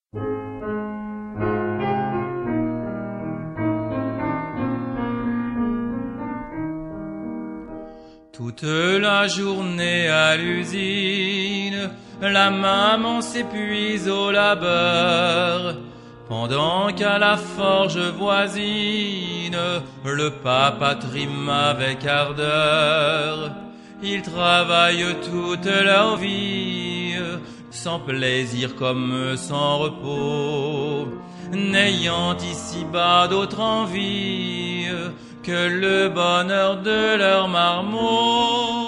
Toute la journée à l'usine, la maman s'épuise au labeur, pendant qu'à la forge voisine, le papa trime avec ardeur. Ils travaillent toute leur vie, sans plaisir comme sans repos, n'ayant ici-bas d'autre envie que le bonheur de leur marmot.